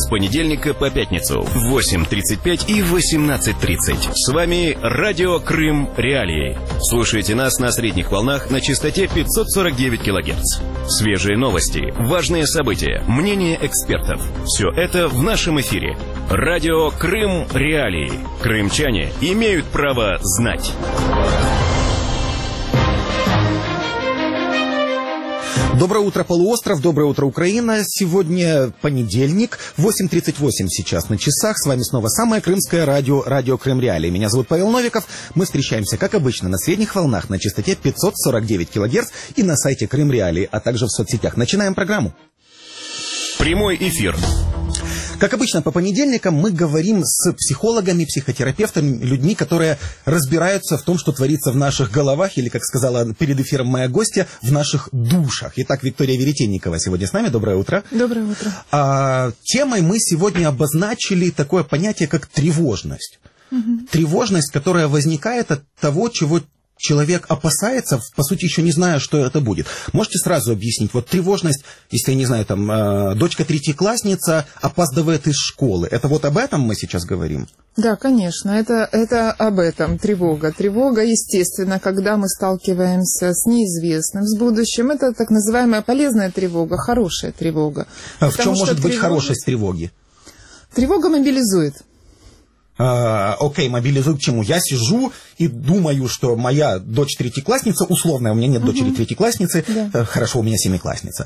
с понедельника по пятницу в 8:35 и 18:30. С вами Радио Крым Реалии. Слушайте нас на средних волнах на частоте 549 кГц. Свежие новости, важные события, мнения экспертов. Все это в нашем эфире. Радио Крым Реалии. Крымчане имеют право знать. Доброе утро, полуостров, доброе утро, Украина. Сегодня понедельник, 8:38 сейчас на часах. С вами снова самое крымское радио, Радио Крым Реалии. Меня зовут Павел Новиков. Мы встречаемся, как обычно, на средних волнах на частоте 549 кГц и на сайте Крым Реалии, а также в соцсетях. Начинаем программу. Прямой эфир. Как обычно, по понедельникам мы говорим с психологами, психотерапевтами, людьми, которые разбираются в том, что творится в наших головах, или, как сказала перед эфиром моя гостья, в наших душах. Итак, Виктория Веретенникова сегодня с нами. Доброе утро. Доброе утро. Темой мы сегодня обозначили такое понятие, как тревожность. Тревожность, которая возникает от того, чего человек опасается, по сути, еще не зная, что это будет. Можете сразу объяснить? Вот тревожность, если, я не знаю, там, дочка третьеклассница опаздывает из школы. Это вот об этом мы сейчас говорим? Да, конечно, это об этом, тревога. Тревога, естественно, когда мы сталкиваемся с неизвестным, с будущим, это так называемая полезная тревога, хорошая тревога. В чем может быть хорошесть тревоги? Тревога мобилизует. Окей, мобилизует к чему? Я сижу и думаю, что моя дочь третьеклассница, условно, у меня нет дочери третьеклассницы, да. Хорошо, у меня семиклассница.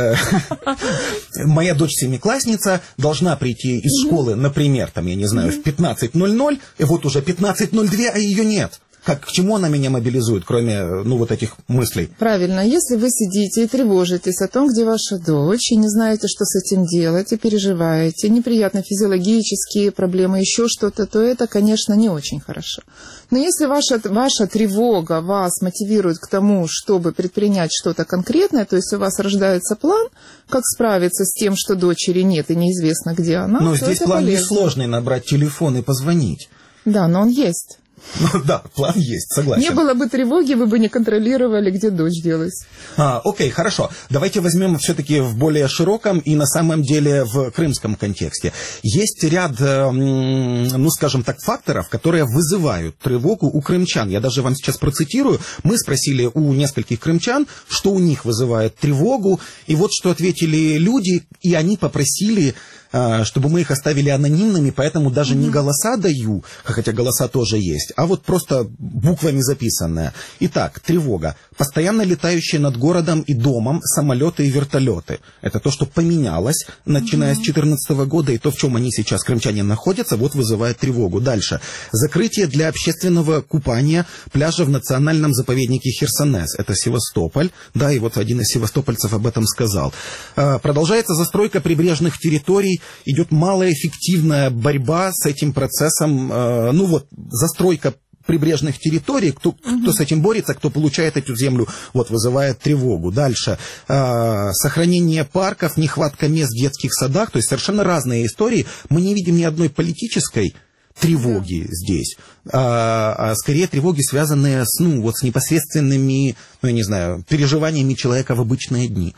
Моя дочь семиклассница должна прийти из школы, например, там, я не знаю, в 15:00, и вот уже 15:02, а ее нет. К чему она меня мобилизует, кроме, вот этих мыслей? Правильно. Если вы сидите и тревожитесь о том, где ваша дочь, и не знаете, что с этим делать, и переживаете, неприятно физиологические проблемы, еще что-то, то это, конечно, не очень хорошо. Но если ваша тревога вас мотивирует к тому, чтобы предпринять что-то конкретное, то есть у вас рождается план, как справиться с тем, что дочери нет и неизвестно, где она, но здесь план несложный, набрать телефон и позвонить. Да, но он есть. Да, план есть, согласен. Не было бы тревоги, вы бы не контролировали, где дочь делась. Окей, хорошо. Давайте возьмем все-таки в более широком и на самом деле в крымском контексте. Есть ряд, скажем так, факторов, которые вызывают тревогу у крымчан. Я даже вам сейчас процитирую. Мы спросили у нескольких крымчан, что у них вызывает тревогу. И вот что ответили люди, и они попросили, чтобы мы их оставили анонимными, поэтому даже не голоса даю, хотя голоса тоже есть, а вот просто буквами записанное. Итак, тревога. Постоянно летающие над городом и домом самолеты и вертолеты. Это то, что поменялось, начиная с 2014 года, и то, в чем они сейчас, крымчане, находятся, вот вызывает тревогу. Дальше. Закрытие для общественного купания пляжа в национальном заповеднике Херсонес. Это Севастополь. Да, и вот один из севастопольцев об этом сказал. Продолжается застройка прибрежных территорий. Идет малоэффективная борьба с этим процессом, застройка прибрежных территорий, кто с этим борется, кто получает эту землю, вызывает тревогу. Дальше. Сохранение парков, нехватка мест в детских садах, то есть совершенно разные истории. Мы не видим ни одной политической тревоги здесь, а скорее тревоги, связанные с непосредственными, переживаниями человека в обычные дни.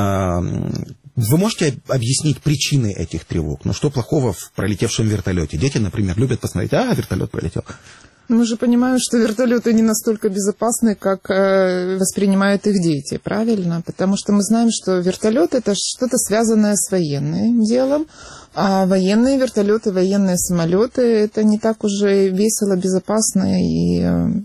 Вы можете объяснить причины этих тревог? Что плохого в пролетевшем вертолете? Дети, например, любят посмотреть, вертолет пролетел. Мы же понимаем, что вертолеты не настолько безопасны, как воспринимают их дети, правильно? Потому что мы знаем, что вертолет — это что-то связанное с военным делом, а военные вертолеты, военные самолеты — это не так уже весело, безопасно и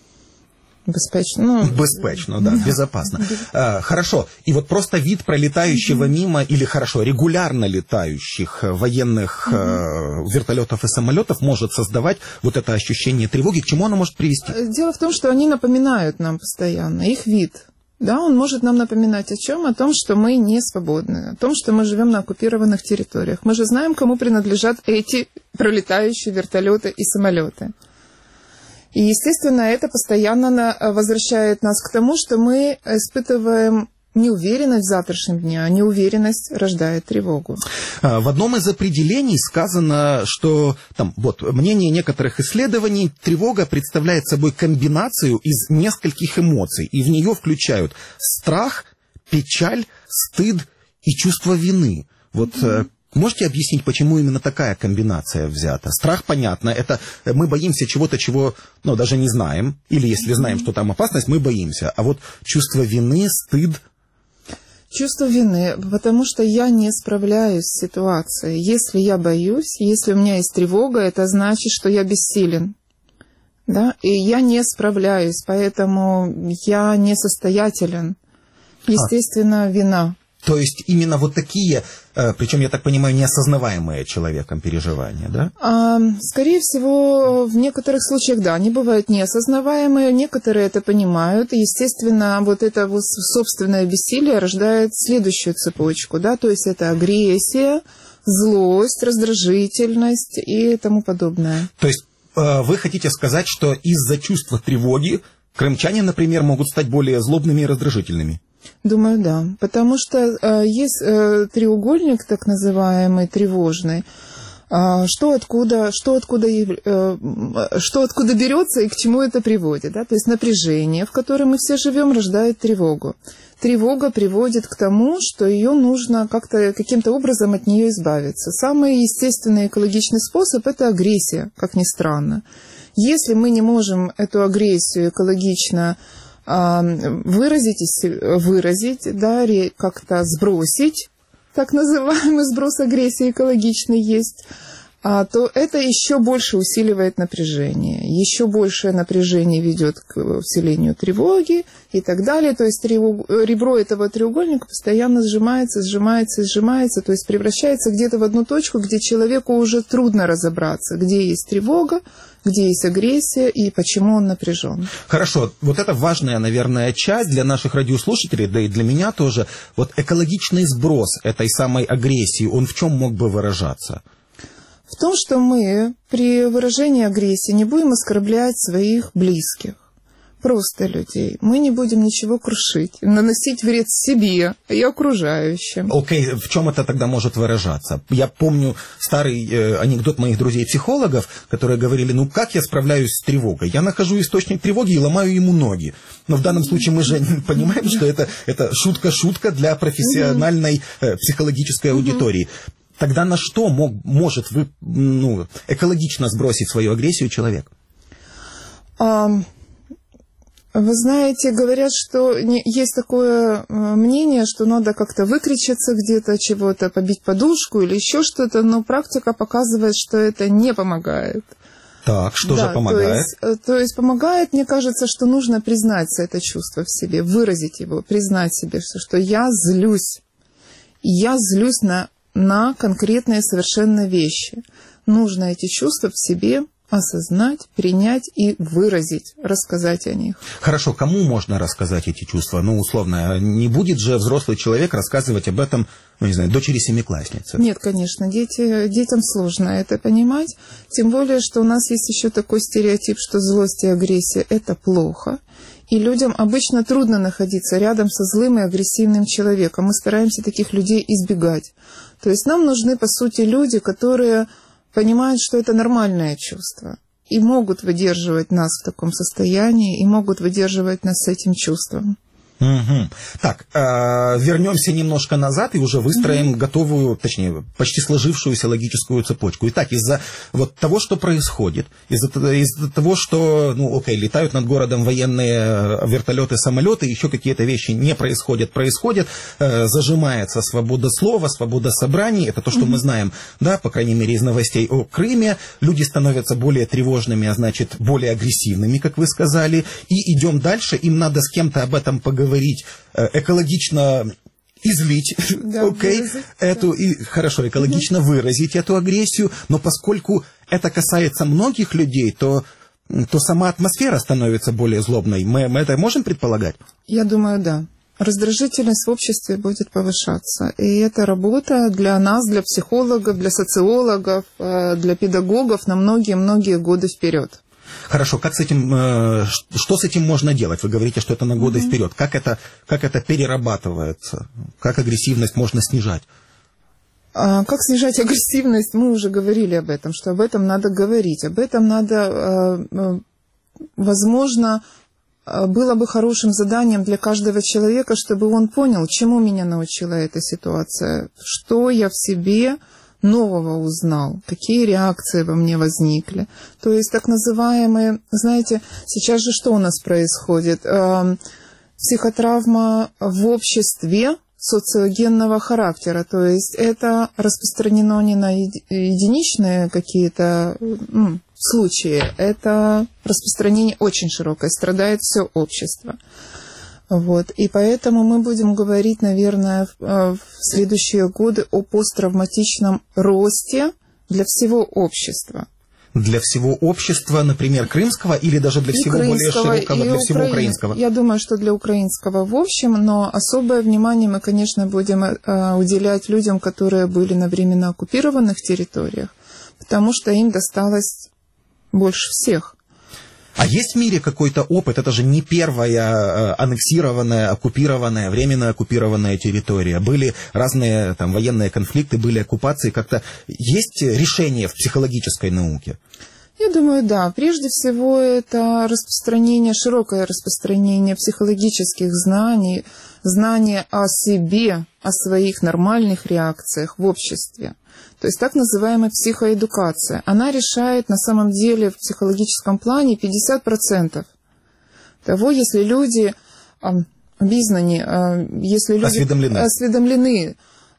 беспечно. Беспечно, да, безопасно. Хорошо. И вот просто вид пролетающего мимо, или регулярно летающих военных вертолетов и самолетов может создавать вот это ощущение тревоги. К чему оно может привести? Дело в том, что они напоминают нам постоянно, их вид. Да, он может нам напоминать о чем? О том, что мы не свободны, о том, что мы живем на оккупированных территориях. Мы же знаем, кому принадлежат эти пролетающие вертолеты и самолеты. И, естественно, это постоянно возвращает нас к тому, что мы испытываем неуверенность в завтрашнем дне, а неуверенность рождает тревогу. В одном из определений сказано, что, мнение некоторых исследований, тревога представляет собой комбинацию из нескольких эмоций, и в нее включают страх, печаль, стыд и чувство вины. Можете объяснить, почему именно такая комбинация взята? Страх, понятно, это мы боимся чего-то, чего, ну, даже не знаем, или если знаем, что там опасность, мы боимся. А вот чувство вины, стыд... Чувство вины, потому что я не справляюсь с ситуацией. Если я боюсь, если у меня есть тревога, это значит, что я бессилен. Да? И я не справляюсь, поэтому я несостоятелен. Естественно, вина. То есть именно вот такие, причем, я так понимаю, неосознаваемые человеком переживания, да? Скорее всего, в некоторых случаях, да, они бывают неосознаваемые, некоторые это понимают. И, естественно, вот это вот собственное бессилие рождает следующую цепочку, да, то есть это агрессия, злость, раздражительность и тому подобное. То есть вы хотите сказать, что из-за чувства тревоги крымчане, например, могут стать более злобными и раздражительными? Думаю, да. Потому что есть треугольник, так называемый, тревожный, что откуда берется и к чему это приводит. Да? То есть напряжение, в котором мы все живем, рождает тревогу. Тревога приводит к тому, что ее нужно каким-то образом от нее избавиться. Самый естественный экологичный способ – это агрессия, как ни странно. Если мы не можем эту агрессию экологично выразить, да, как-то сбросить, так называемый сброс агрессии экологичный есть, то это еще больше усиливает напряжение. Еще большее напряжение ведет к усилению тревоги и так далее. То есть ребро этого треугольника постоянно сжимается, то есть превращается где-то в одну точку, где человеку уже трудно разобраться, где есть тревога, где есть агрессия и почему он напряжен. Хорошо, вот это важная, наверное, часть для наших радиослушателей, да и для меня тоже. Вот экологичный сброс этой самой агрессии, он в чем мог бы выражаться? В том, что мы при выражении агрессии не будем оскорблять своих близких, просто людей. Мы не будем ничего крушить, наносить вред себе и окружающим. Окей, в чем это тогда может выражаться? Я помню старый анекдот моих друзей-психологов, которые говорили, ну как я справляюсь с тревогой? Я нахожу источник тревоги и ломаю ему ноги. Но в данном случае мы же понимаем, что это шутка-шутка для профессиональной психологической аудитории. Тогда на что может экологично сбросить свою агрессию человек? Вы знаете, говорят, что есть такое мнение, что надо как-то выкричаться где-то, чего-то, побить подушку или еще что-то, но практика показывает, что это не помогает. Так, что же помогает? То есть помогает, мне кажется, что нужно признать это чувство в себе, выразить его, признать себе, что я злюсь. И я злюсь на конкретные совершенно вещи. Нужно эти чувства в себе осознать, принять и выразить, рассказать о них. Хорошо, кому можно рассказать эти чувства? Ну, условно, не будет же взрослый человек рассказывать об этом, ну, не знаю, дочери семиклассницы? Нет, конечно, детям сложно это понимать, тем более, что у нас есть еще такой стереотип, что злость и агрессия – это плохо. И людям обычно трудно находиться рядом со злым и агрессивным человеком. Мы стараемся таких людей избегать. То есть нам нужны, по сути, люди, которые понимают, что это нормальное чувство. И могут выдерживать нас в таком состоянии, и могут выдерживать нас с этим чувством. Угу. Так, вернемся немножко назад и уже выстроим готовую, точнее, почти сложившуюся логическую цепочку. Итак, из-за вот того, что происходит, из-за того, что, летают над городом военные вертолеты, самолеты, еще какие-то вещи не происходят, зажимается свобода слова, свобода собраний, это то, что мы знаем, да, по крайней мере, из новостей о Крыме, люди становятся более тревожными, а значит, более агрессивными, как вы сказали, и идем дальше, им надо с кем-то об этом поговорить, экологично излить, хорошо, экологично выразить эту агрессию, но поскольку это касается многих людей, то сама атмосфера становится более злобной. Мы это можем предполагать? Я думаю, да. Раздражительность в обществе будет повышаться. И это работа для нас, для психологов, для социологов, для педагогов на многие-многие годы вперед. Хорошо, что с этим можно делать? Вы говорите, что это на годы вперед. Как это перерабатывается? Как агрессивность можно снижать? Как снижать агрессивность? Мы уже говорили об этом, что об этом надо говорить. Об этом надо, возможно, было бы хорошим заданием для каждого человека, чтобы он понял, чему меня научила эта ситуация, что я в себе нового узнал, какие реакции во мне возникли. То есть так называемые, знаете, сейчас же что у нас происходит? Психотравма в обществе социогенного характера, то есть это распространено не на единичные какие-то случаи, это распространение очень широкое, страдает все общество. Вот. И поэтому мы будем говорить, наверное, в следующие годы о посттравматичном росте для всего общества. Для всего общества, например, крымского, или даже для всего более широкого, для всего украинского? Я думаю, что для украинского в общем, но особое внимание мы, конечно, будем уделять людям, которые были на временно оккупированных территориях, потому что им досталось больше всех. А есть в мире какой-то опыт? Это же не первая аннексированная, оккупированная, временно оккупированная территория. Были разные там военные конфликты, были оккупации. Как-то есть решение в психологической науке? Я думаю, да. Прежде всего, это распространение, широкое распространение психологических знаний, знания о себе, о своих нормальных реакциях в обществе. То есть так называемая психоэдукация. Она решает на самом деле в психологическом плане 50% того, если люди если люди осведомлены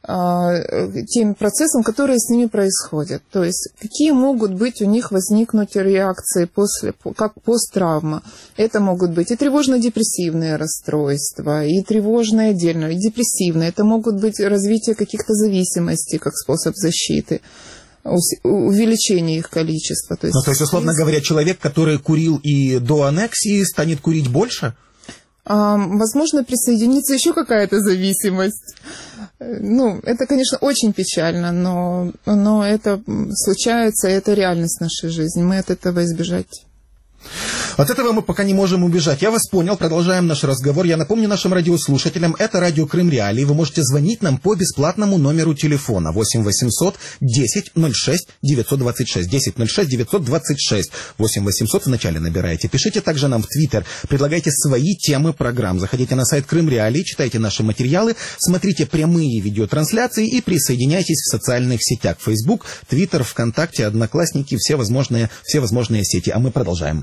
тем процессом, которые с ними происходят. То есть какие могут быть у них возникнуть реакции как посттравма. Это могут быть и тревожно-депрессивные расстройства, и тревожные отдельно, и депрессивные. Это могут быть развитие каких-то зависимостей как способ защиты, увеличение их количества. То есть, условно говоря, человек, который курил и до аннексии, станет курить больше? Возможно, присоединится еще какая-то зависимость. Это, конечно, очень печально, но это случается, и это реальность нашей жизни. Мы от этого избежать. От этого мы пока не можем убежать. Я вас понял, продолжаем наш разговор. Я напомню нашим радиослушателям, это радио Крым Реалии. Вы можете звонить нам по бесплатному номеру телефона 8 800 10 06 926. 10 06 926. 8 800 вначале набираете. Пишите также нам в Твиттер. Предлагайте свои темы программ. Заходите на сайт Крым Реалии, читайте наши материалы, смотрите прямые видеотрансляции и присоединяйтесь в социальных сетях. Facebook, Твиттер, ВКонтакте, Одноклассники, все возможные сети. А мы продолжаем.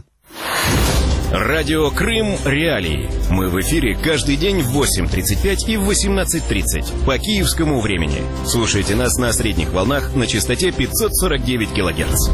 Радио Крым Реалии. Мы в эфире каждый день в 8:35 и в 18:30 по киевскому времени. Слушайте нас на средних волнах на частоте 549 кГц.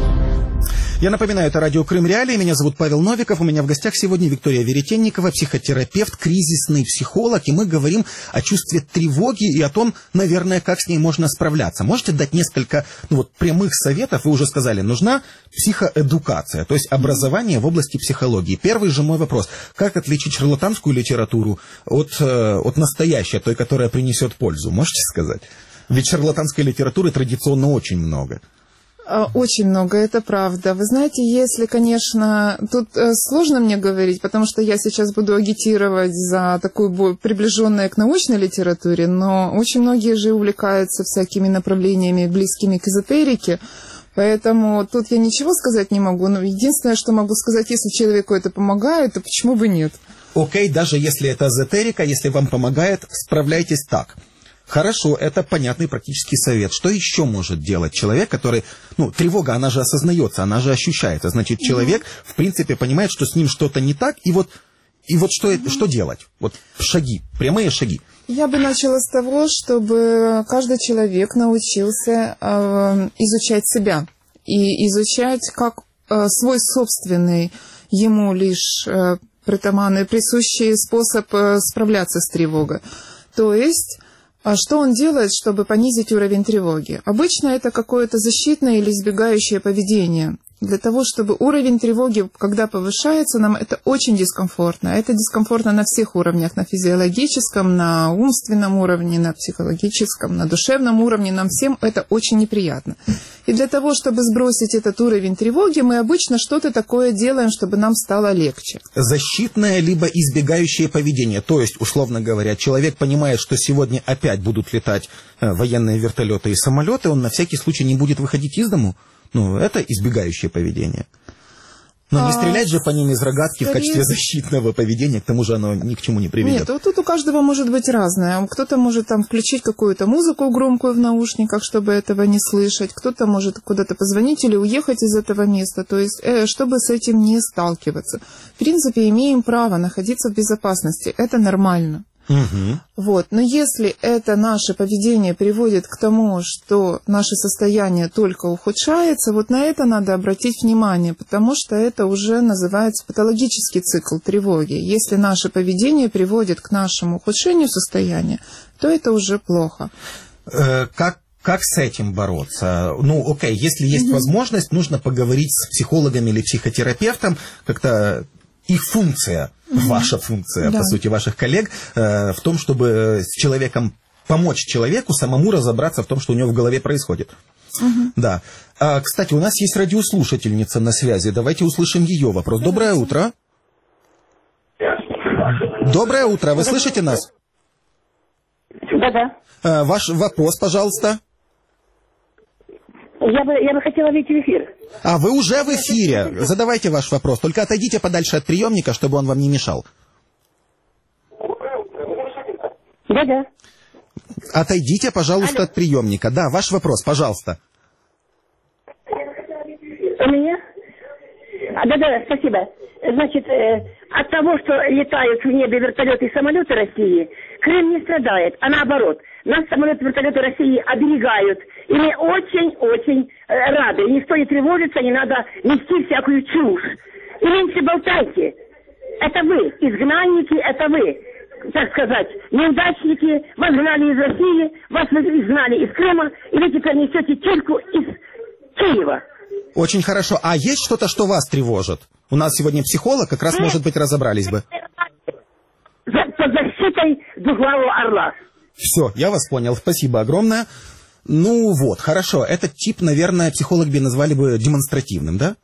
Я напоминаю, это радио Крым Реалии. Меня зовут Павел Новиков. У меня в гостях сегодня Виктория Веретенникова, психотерапевт, кризисный психолог. И мы говорим о чувстве тревоги и о том, наверное, как с ней можно справляться. Можете дать несколько прямых советов? Вы уже сказали, нужна психоэдукация, то есть образование в области психологии. Первый же мой вопрос. Как отличить шарлатанскую литературу от настоящей, той, которая принесет пользу? Можете сказать? Ведь шарлатанской литературы традиционно очень много. Очень много, это правда. Вы знаете, если, конечно, тут сложно мне говорить, потому что я сейчас буду агитировать за такую приближенную к научной литературе, но очень многие же увлекаются всякими направлениями, близкими к эзотерике, поэтому тут я ничего сказать не могу, но единственное, что могу сказать, если человеку это помогает, то почему бы нет? Окей, даже если это эзотерика, если вам помогает, справляйтесь так. Хорошо, это понятный практический совет. Что еще может делать человек, который... тревога, она же осознается, она же ощущается. Значит, человек, в принципе, понимает, что с ним что-то не так, и что делать? Шаги, прямые шаги. Я бы начала с того, чтобы каждый человек научился изучать себя. И изучать как свой собственный, ему лишь присущий способ справляться с тревогой. То есть... Что он делает, чтобы понизить уровень тревоги? Обычно это какое-то защитное или избегающее поведение. Для того, чтобы уровень тревоги, когда повышается, нам это очень дискомфортно. Это дискомфортно на всех уровнях, на физиологическом, на умственном уровне, на психологическом, на душевном уровне. Нам всем это очень неприятно. И для того, чтобы сбросить этот уровень тревоги, мы обычно что-то такое делаем, чтобы нам стало легче. Защитное либо избегающее поведение. То есть, условно говоря, человек понимает, что сегодня опять будут летать военные вертолеты и самолеты, он на всякий случай не будет выходить из дому. Это избегающее поведение. Но не стрелять же по ним из рогатки в качестве защитного поведения, к тому же оно ни к чему не приведет. Нет, тут у каждого может быть разное. Кто-то может там включить какую-то музыку громкую в наушниках, чтобы этого не слышать. Кто-то может куда-то позвонить или уехать из этого места, то есть чтобы с этим не сталкиваться. В принципе, имеем право находиться в безопасности. Это нормально. Угу. Вот. Но если это наше поведение приводит к тому, что наше состояние только ухудшается, вот на это надо обратить внимание, потому что это уже называется патологический цикл тревоги. Если наше поведение приводит к нашему ухудшению состояния, то это уже плохо. Как с этим бороться? Ну, окей, если есть возможность, нужно поговорить с психологом или психотерапевтом, как-то их функция, ваша функция, по сути, ваших коллег, в том, чтобы с человеком помочь человеку самому разобраться в том, что у него в голове происходит. Да. Кстати, у нас есть радиослушательница на связи. Давайте услышим ее вопрос. Доброе утро. Доброе утро. Вы слышите нас? Да. Ваш вопрос, пожалуйста. Я бы хотела выйти в эфир. А вы уже в эфире. Задавайте ваш вопрос. Только отойдите подальше от приемника, чтобы он вам не мешал. Да. Отойдите, пожалуйста, от приемника. Да, ваш вопрос, пожалуйста. У меня? Да, спасибо. Значит, от того, что летают в небе вертолеты и самолеты России, Крым не страдает, а наоборот. Нас самолеты и вертолеты России оберегают. И мы очень-очень рады. И никто не тревожится, не надо нести всякую чушь. И меньше болтайте. Это вы, изгнанники, это вы, так сказать, неудачники. Вас гнали из России, вас изгнали из Крыма, и вы теперь несете чельку из Киева. Очень хорошо. А есть что-то, что вас тревожит? У нас сегодня психолог, как раз, может быть, разобрались бы. Под защитой двуглавого орла. Все, я вас понял. Спасибо огромное. Ну вот, хорошо. Этот тип, наверное, психологи бы назвали бы демонстративным, да?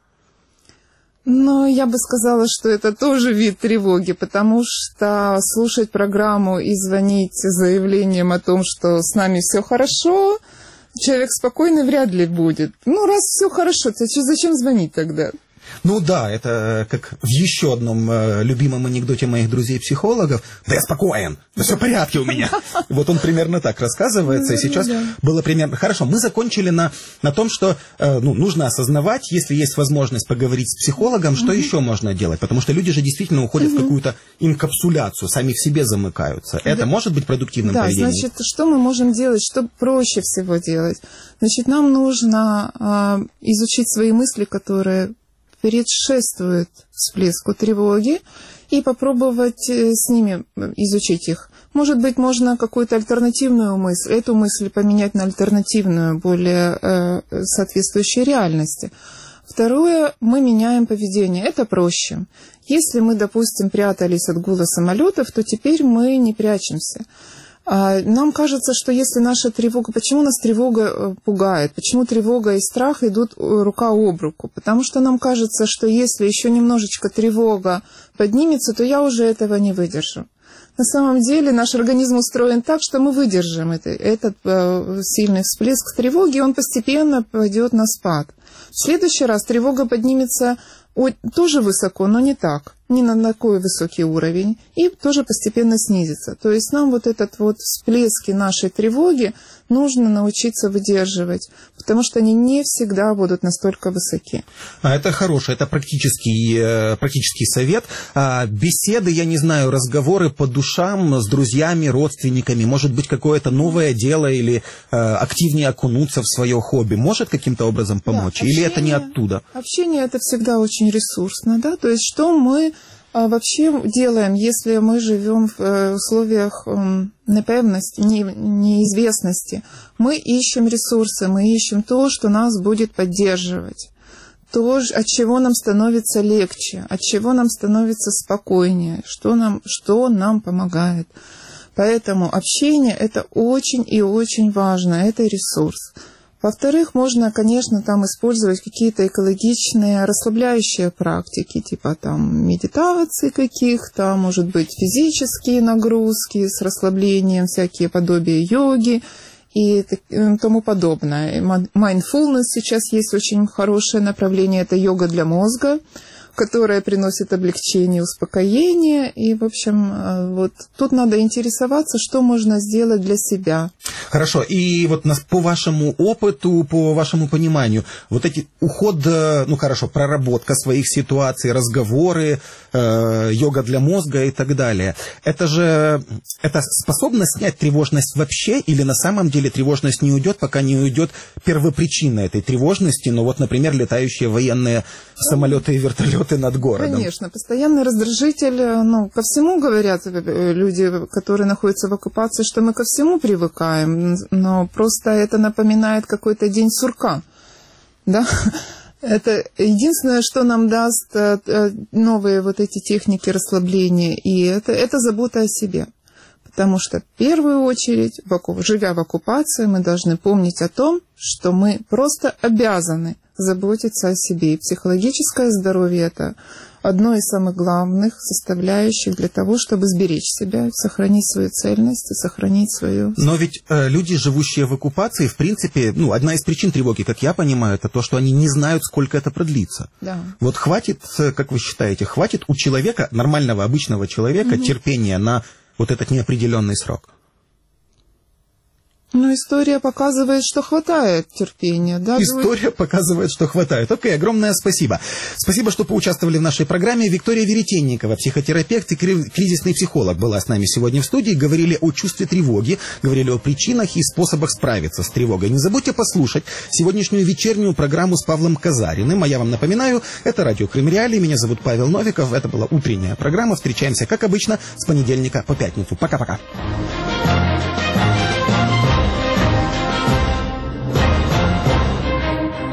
Но я бы сказала, что это тоже вид тревоги, потому что слушать программу и звонить с заявлением о том, что с нами все хорошо, человек спокойный вряд ли будет. Ну, раз все хорошо, то зачем звонить тогда? Ну да, это как в еще одном любимом анекдоте моих друзей-психологов. Да я спокоен, да все в порядке у меня. Вот он примерно так рассказывается. И сейчас было примерно... Хорошо, мы закончили на том, что нужно осознавать, если есть возможность поговорить с психологом, что еще можно делать. Потому что люди же действительно уходят в какую-то инкапсуляцию, сами в себе замыкаются. Это может быть продуктивным поведением? Да, значит, что мы можем делать, что проще всего делать? Значит, нам нужно изучить свои мысли, которые предшествует всплеску тревоги, и попробовать с ними изучить их. Может быть, можно какую-то альтернативную мысль, эту мысль поменять на альтернативную, более соответствующую реальности. Второе, мы меняем поведение. Это проще. Если мы, допустим, прятались от гула самолетов, то теперь мы не прячемся. Нам кажется, что если наша тревога... Почему нас тревога пугает? Почему тревога и страх идут рука об руку? Потому что нам кажется, что если еще немножечко тревога поднимется, то я уже этого не выдержу. На самом деле наш организм устроен так, что мы выдержим этот сильный всплеск тревоги, и он постепенно пойдет на спад. В следующий раз тревога поднимется тоже высоко, но не так, не на такой высокий уровень, и тоже постепенно снизится. То есть нам вот этот вот всплески нашей тревоги нужно научиться выдерживать, потому что они не всегда будут настолько высоки. Это хороший, это практический совет. Беседы, я не знаю, разговоры по душам с друзьями, родственниками, может быть, какое-то новое дело или активнее окунуться в свое хобби, может каким-то образом помочь? Да, или это не оттуда? Общение это всегда очень ресурсно, да, то есть что мы вообще делаем, если мы живем в условиях непевности, неизвестности? Мы ищем ресурсы, мы ищем то, что нас будет поддерживать, то, от чего нам становится легче, от чего нам становится спокойнее, что нам помогает. Поэтому общение это очень и очень важно, это ресурс. Во-вторых, можно, конечно, там использовать какие-то экологичные расслабляющие практики, типа там медитации каких-то, может быть, физические нагрузки с расслаблением, всякие подобия йоги и тому подобное. Mindfulness сейчас есть очень хорошее направление, это йога для мозга, которое приносит облегчение, успокоение. И, в общем, вот тут надо интересоваться, что можно сделать для себя. Хорошо. И вот по вашему опыту, по вашему пониманию, вот эти уход, проработка своих ситуаций, разговоры, йога для мозга и так далее, это способно снять тревожность вообще, или на самом деле тревожность не уйдет, пока не уйдет первопричина этой тревожности, например, летающие военные самолеты и вертолеты над городом? Конечно, постоянный раздражитель, ко всему говорят люди, которые находятся в оккупации, что мы ко всему привыкаем, но просто это напоминает какой-то день сурка, да? Это единственное, что нам даст новые вот эти техники расслабления, и это забота о себе. Потому что в первую очередь, живя в оккупации, мы должны помнить о том, что мы просто обязаны заботиться о себе. И психологическое здоровье – это одно из самых главных составляющих для того, чтобы сберечь себя, сохранить свою цельность и сохранить свою... Но ведь люди, живущие в оккупации, в принципе, одна из причин тревоги, как я понимаю, это то, что они не знают, сколько это продлится. Да. Вот хватит, как вы считаете, хватит у человека, нормального, обычного человека, терпения на вот этот неопределенный срок? История показывает, что хватает терпения. Да? История показывает, что хватает. Окей, огромное спасибо. Спасибо, что поучаствовали в нашей программе. Виктория Веретенникова, психотерапевт и кризисный психолог, была с нами сегодня в студии. Говорили о чувстве тревоги, говорили о причинах и способах справиться с тревогой. Не забудьте послушать сегодняшнюю вечернюю программу с Павлом Казариным. А я вам напоминаю, это радио Крым Реалии. Меня зовут Павел Новиков. Это была утренняя программа. Встречаемся, как обычно, с понедельника по пятницу. Пока-пока.